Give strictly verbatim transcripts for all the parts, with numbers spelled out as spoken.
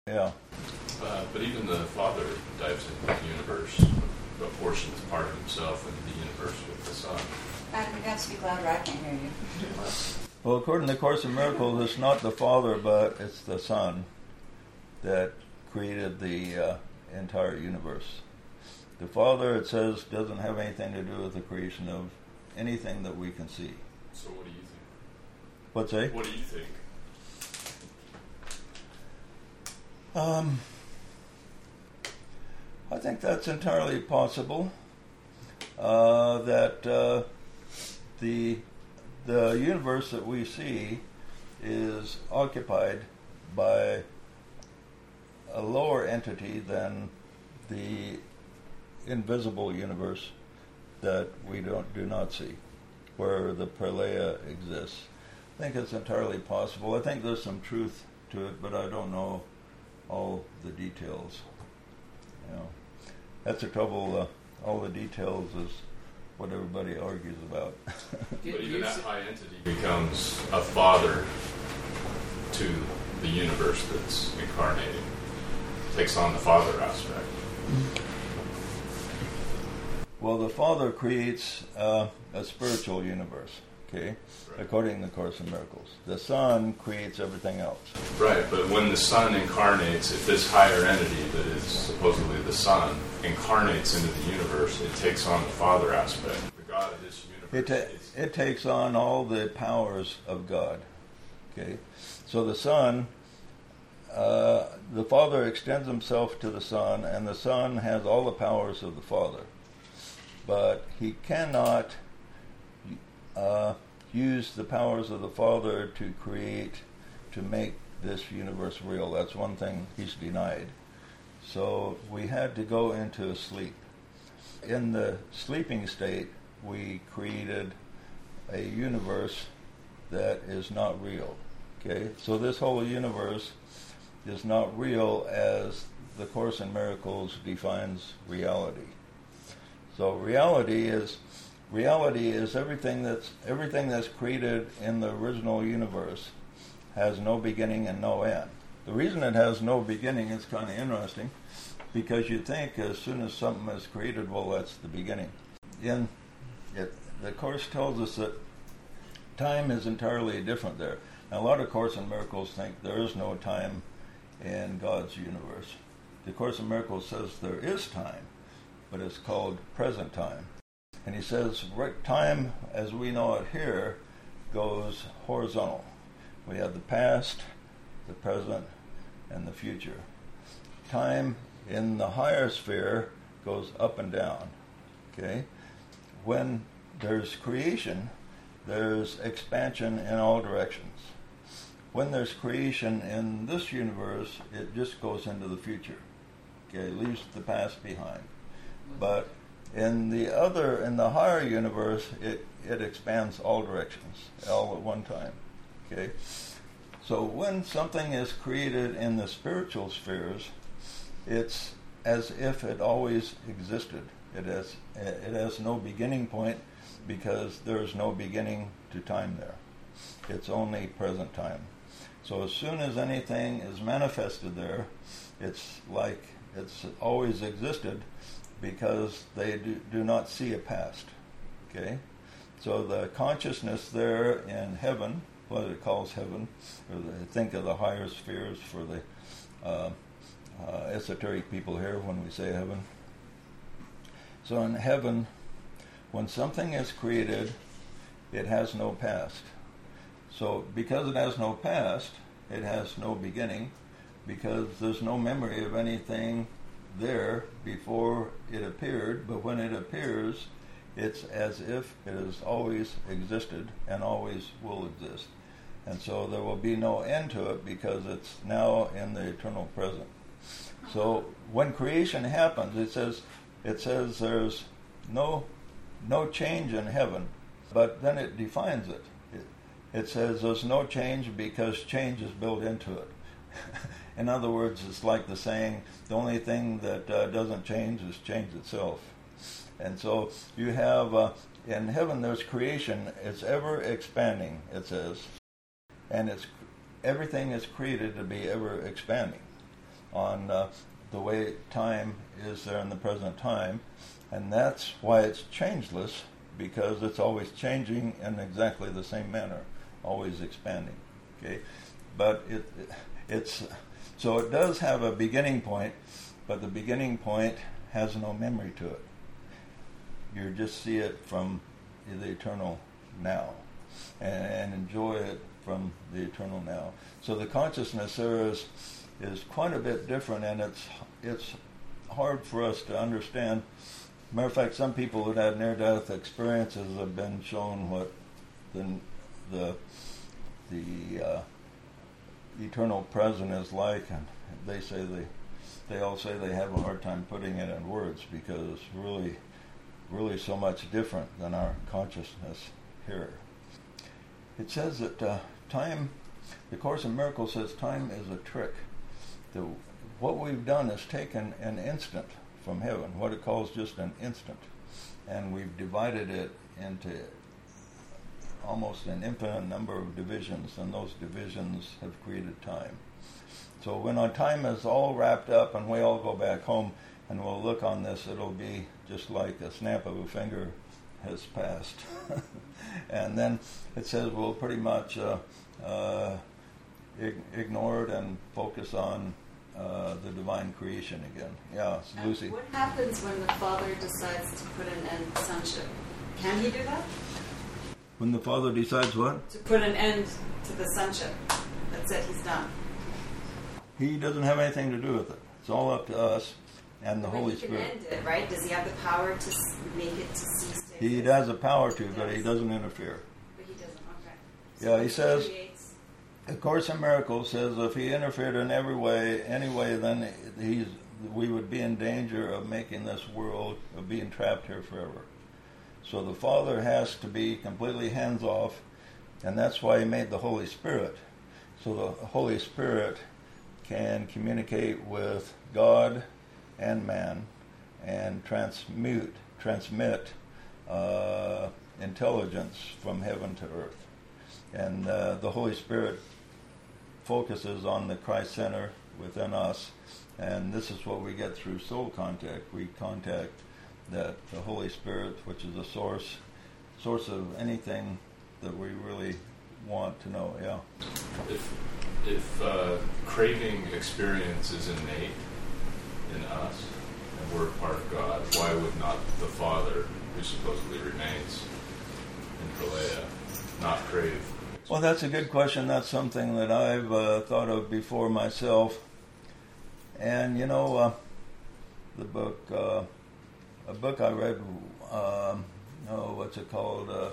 Yeah. Uh, but even the Father dives into the universe, apportions part of himself into the universe with the Son. Adam, you got to speak louder. I can't hear you. Well, according to the Course in Miracles, it's not the Father, but it's the Son that created the uh, entire universe. The Father, it says, doesn't have anything to do with the creation of anything that we can see. So what do you think? What's that? What do you think? Um, I think that's entirely possible. Uh, that uh, the the universe that we see is occupied by a lower entity than the invisible universe that we don't do not see, where the pralaya exists. I think it's entirely possible. I think there's some truth to it, but I don't know all the details. You know, that's the trouble. Uh, all the details is what everybody argues about. But even that high entity becomes a father to the universe that's incarnating. Takes on the father aspect. Well, the Father creates uh, a spiritual universe, okay, right, according to the Course in Miracles. The Son creates everything else. Right, but when the Son incarnates, if this higher entity that is supposedly the Son incarnates into the universe, it takes on the Father aspect. The God of this universe. It, ta- it takes on all the powers of God, okay. So the Son, uh, the Father extends himself to the Son, and the Son has all the powers of the Father. But he cannot uh, use the powers of the Father to create, to make this universe real. That's one thing he's denied. So we had to go into a sleep. In the sleeping state, we created a universe that is not real. Okay, so this whole universe is not real as the Course in Miracles defines reality. So reality is reality is everything that's everything that's created in the original universe has no beginning and no end. The reason it has no beginning is kind of interesting, because you think as soon as something is created, well, that's the beginning. In it, the Course tells us that time is entirely different there. Now, a lot of Course in Miracles think there is no time in God's universe. The Course in Miracles says there is time, but it's called present time. And he says right, time as we know it here goes horizontal. We have the past, the present, and the future. Time in the higher sphere goes up and down. Okay? When there's creation, there's expansion in all directions. When there's creation in this universe, it just goes into the future. Okay, it leaves the past behind. But in the other, in the higher universe, it, it expands all directions, all at one time. Okay? So when something is created in the spiritual spheres, it's as if it always existed. It has, it has no beginning point, because there is no beginning to time there. It's only present time. So as soon as anything is manifested there, it's like it's always existed, because they do, do not see a past. Okay? So the consciousness there in heaven, what it calls heaven, or the, think of the higher spheres for the uh, uh, esoteric people here when we say heaven. So in heaven, when something is created, it has no past. So because it has no past, it has no beginning, because there's no memory of anything there before it appeared, but when it appears, it's as if it has always existed and always will exist. And so there will be no end to it, because it's now in the eternal present. So when creation happens, it says it says there's no no change in heaven, but then it defines it. It, it says there's no change because change is built into it. In other words, it's like the saying, the only thing that uh, doesn't change is change itself. And so you have, uh, in heaven there's creation, it's ever expanding, it says, and it's everything is created to be ever expanding. on uh, the way time is there in the present time, and that's why it's changeless, because it's always changing in exactly the same manner, always expanding. Okay, but it it's so it does have a beginning point, but the beginning point has no memory to it. You just see it from the eternal now, and, and enjoy it from the eternal now. So the consciousness there is is quite a bit different, and it's it's hard for us to understand. Matter of fact, some people who've had near-death experiences have been shown what the the the uh, eternal present is like, and they say they they all say they have a hard time putting it in words, because it's really really so much different than our consciousness here. It says that uh, time, the Course in Miracles says time is a trick. The, what we've done is taken an instant from heaven, what it calls just an instant, and we've divided it into almost an infinite number of divisions, and those divisions have created time. So when our time is all wrapped up and we all go back home and we'll look on this, it'll be just like a snap of a finger has passed. And then it says we'll pretty much uh, uh, ig- ignore it and focus on uh, the divine creation again. Yeah, And Lucy. what happens when the Father decides to put an end to sonship? Can he do that? When the Father decides what? To put an end to the sonship. That's it, he's done. He doesn't have anything to do with it. It's all up to us and the But Holy he can Spirit. end it, right? Does he have the power to s- make it to cease to He exist? has the power to, but he doesn't interfere. But he doesn't, okay. Yeah, he he says- creates- The Course in Miracles says if he interfered in every way, any way, then he's, we would be in danger of making this world, of being trapped here forever. So the Father has to be completely hands-off, and that's why he made the Holy Spirit. So the Holy Spirit can communicate with God and man and transmute, transmit uh, intelligence from heaven to earth. And uh, the Holy Spirit focuses on the Christ Center within us, and this is what we get through soul contact. We contact that the Holy Spirit, which is a source, source of anything that we really want to know. Yeah. If if uh, craving experience is innate in us, and we're part of God, why would not the Father, who supposedly remains in Pralaya, not crave? Well, that's a good question. That's something that I've uh, thought of before myself. And, you know, uh, the book, uh, a book I read, um, oh, what's it called? Uh,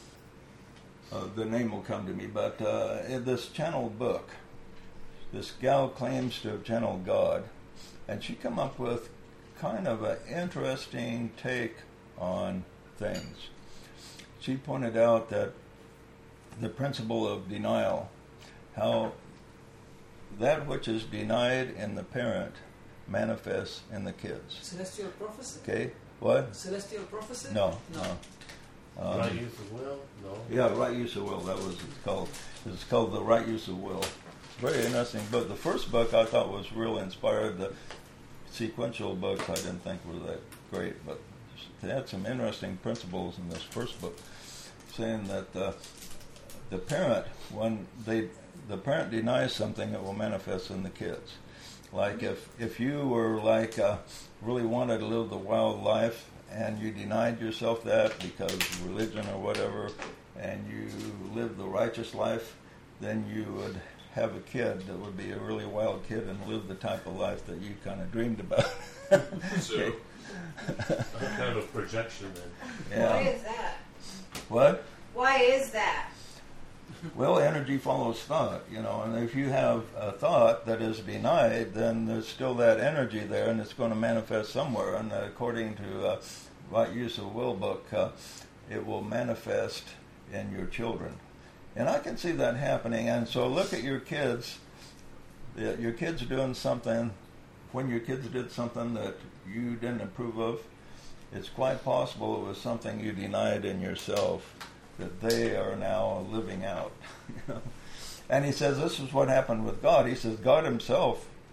uh, the name will come to me. But uh, in this channeled book, this gal claims to have channeled God. And she come up with kind of an interesting take on things. She pointed out that the principle of denial, how that which is denied in the parent manifests in the kids. Celestial prophecy? Okay, what? Celestial prophecy? No, no. Um, Right use of will? No. yeah, right use of will. That was it's called. It's called The Right Use of Will. Very interesting book. The first book I thought was real inspired. The sequential books I didn't think were that great, but they had some interesting principles in this first book, saying that uh, the parent, when they, the parent denies something, it will manifest in the kids. Like if if you were like uh, really wanted to live the wild life and you denied yourself that because of religion or whatever, and you lived the righteous life, then you would have a kid that would be a really wild kid and live the type of life that you kind of dreamed about. So, Okay. Kind of a projection then. Yeah. Why is that? What? Why is that? Well, energy follows thought, you know, and if you have a thought that is denied, then there's still that energy there, and it's going to manifest somewhere. And uh, according to uh, Right Use of Will book, uh, it will manifest in your children. And I can see that happening. And so look at your kids. Your kids doing something, when your kids did something that you didn't approve of, it's quite possible it was something you denied in yourself that they are now living out. You know? And he says this is what happened with God. He says God himself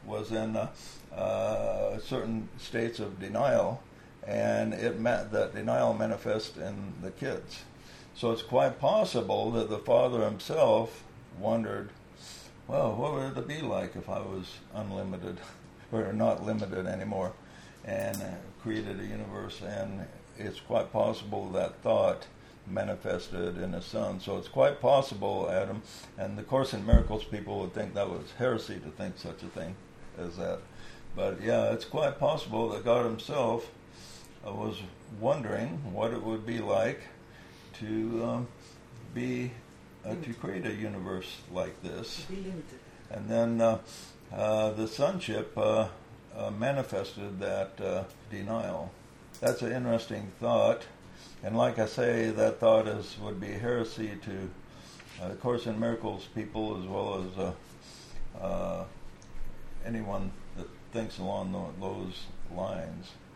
was in uh, uh, certain states of denial, and it meant that denial manifests in the kids. So it's quite possible that the Father himself wondered, well, what would it be like if I was unlimited, or not limited anymore, and uh, created a universe? And it's quite possible that thought manifested in his Son. So it's quite possible, Adam, and the Course in Miracles people would think that was heresy to think such a thing as that. But yeah, it's quite possible that God himself uh, was wondering what it would be like to um, be uh, to create a universe like this. Be limited. And then uh, uh, the sonship uh, uh, manifested that uh, denial. That's an interesting thought. And like I say, that thought is would be heresy to uh, the Course in Miracles people, as well as uh, uh, anyone that thinks along those lines.